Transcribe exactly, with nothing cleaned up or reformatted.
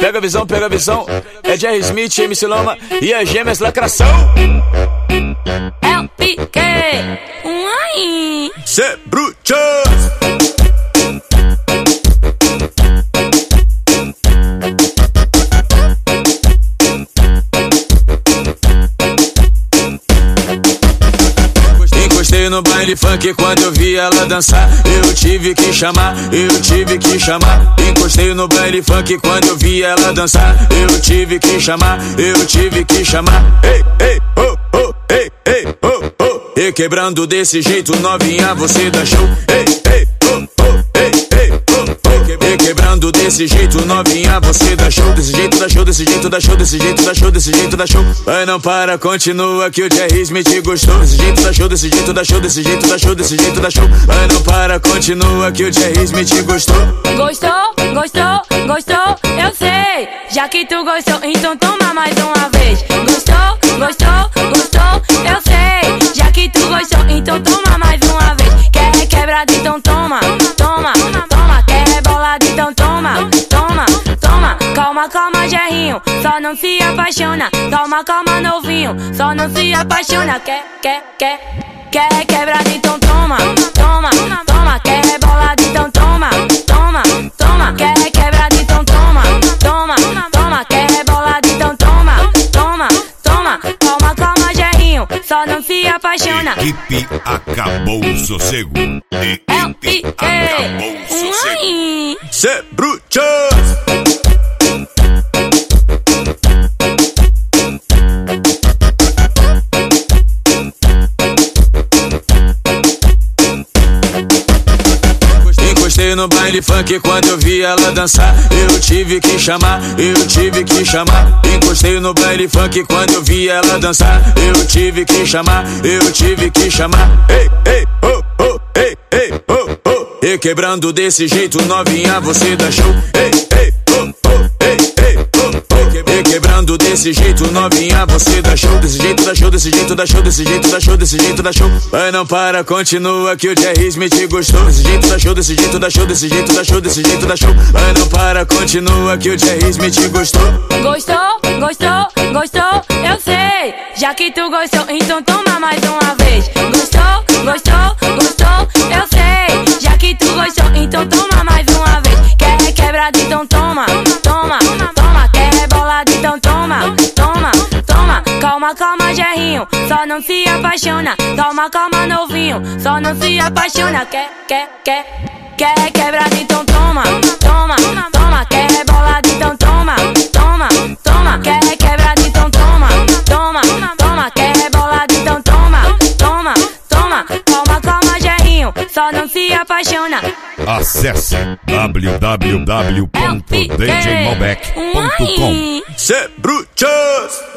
Pega a visão, pega a visão. É Jerry Smith, M C Loma e as gêmeas lacração. É o Piquet, um aí. Cê bruto. Encostei no baile funk quando eu vi ela dançar. Eu tive que chamar, eu tive que chamar. Encostei no baile funk quando eu vi ela dançar. Eu tive que chamar, eu tive que chamar. Ei, ei, oh, oh, ei, ei, oh, oh. E quebrando desse jeito novinha você dá show. Ei, ei, oh, oh, ei, ei, oh, oh. E quebrando desse jeito novinha você dá show. Desse jeito dá show, desse jeito dá show, desse jeito dá show, desse jeito dá show. Vai não para, continua que o Jerry Smith gostou. Desse jeito dá show, desse jeito dá show, desse jeito dá show, desse jeito dá show. Vai não para, continua que o Jerry Smith gostou. Gostou, gostou, gostou, eu sei. Já que tu gostou, então toma mais uma vez. Gostou, gostou, gostou, eu sei. Já que tu gostou, então toma mais uma vez. Quer quebrado, então toma, toma, toma. Quer bolado, então toma, toma, toma. Calma, calma, Jerrinho, só não se apaixona. Calma, calma, novinho, só não se apaixona. Quer, quer, quer, quer quebrado, então toma, toma, toma. Quer bolado, então toma, toma, toma. Quer quebrado, então toma, toma, toma. Quer bolado, então toma, toma, toma. Calma, calma, Jerrinho, só não se apaixona. Equipe acabou o sossego. Equipe acabou o sossego. Cê bruto. Encostei no baile funk quando eu vi ela dançar. Eu tive que chamar, eu tive que chamar. Encostei no baile funk quando eu vi ela dançar. Eu tive que chamar, eu tive que chamar. Ei, ei, oh, oh, ei, ei, oh, oh. E quebrando desse jeito novinha você dá show. Ei, ei, oh, oh, ei, ei, oh, oh. E quebrando desse jeito novinha você dá show. Desse jeito dá show, desse jeito dá show, desse jeito dá show, desse jeito dá show. Vai não para, continua que o Jerry Smith gostou. Desse jeito dá show, desse jeito dá show, desse jeito dá show, desse jeito dá show. Vai não para, continua que o Jerry Smith gostou. Gostou, gostou, gostou, eu sei. Já que tu gostou, então toma mais uma vez. Gostou, gostou, gostou, eu sei. Já que tu gostou, então toma mais uma vez. Quer quebrado, então toma, toma, toma. Quer bolado, então toma, toma, toma. Calma, calma, Jerrinho, só não se apaixona. Calma, calma, novinho, só não se apaixona. Quer, quer, quer, quer quebrado, então toma, toma, toma. Quer bolado, então toma, toma, toma. Quer quebrado, então toma, toma, toma. Quer bolado, então toma, toma, toma. Calma, calma, Jerrinho, só não se apaixona. Acesse w w w ponto d j malbec ponto com. Cê brutos.